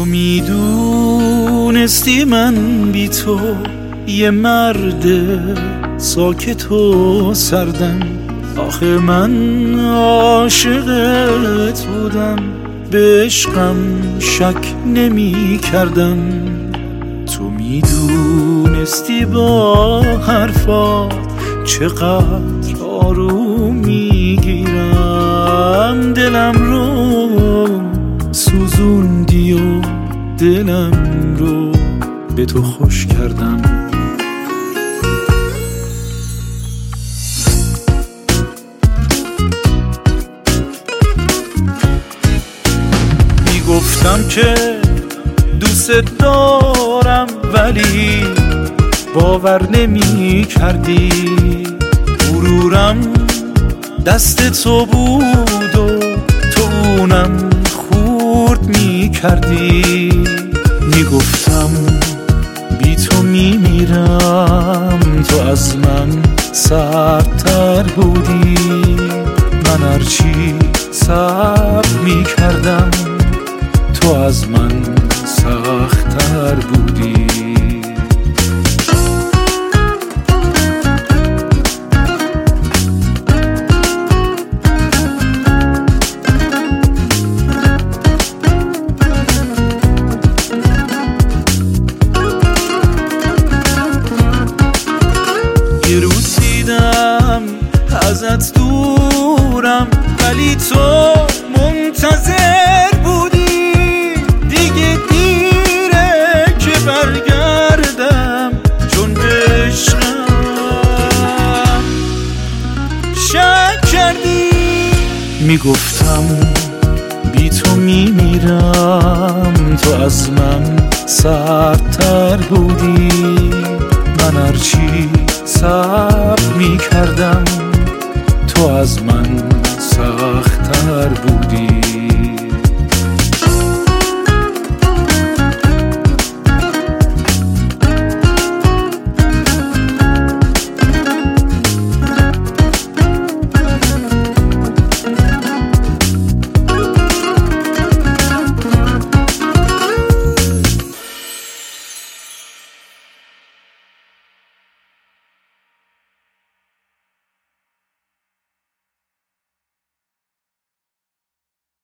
میدونستی من بی تو یه مرد ساکت و سردم. آخه من عاشقت بودم، به عشقم شک نمی کردم. تو میدونستی با حرفات چقدر آروم میگیرم. دلم رو سوزوندی و دلم رو به تو خوش کردم. گفتم که دوست دارم ولی باور نمی کردی. غرورم دست تو بود و تو اونم خورد می کردی. می گفتم بی تو می میرم، تو از من سردتر بودی. من هرچی صبر می کردم تو از من سخت‌تر بودی. یه روز دیدم ازت دورم ولی تو منتظر بودی. دیگه دیره که برگردم چون به عشقم شک کردی. میگفتم بی تو میمیرم، تو از من سردتر بودی. من هرچی صبر میکردم تو از من سخت‌تر بودی.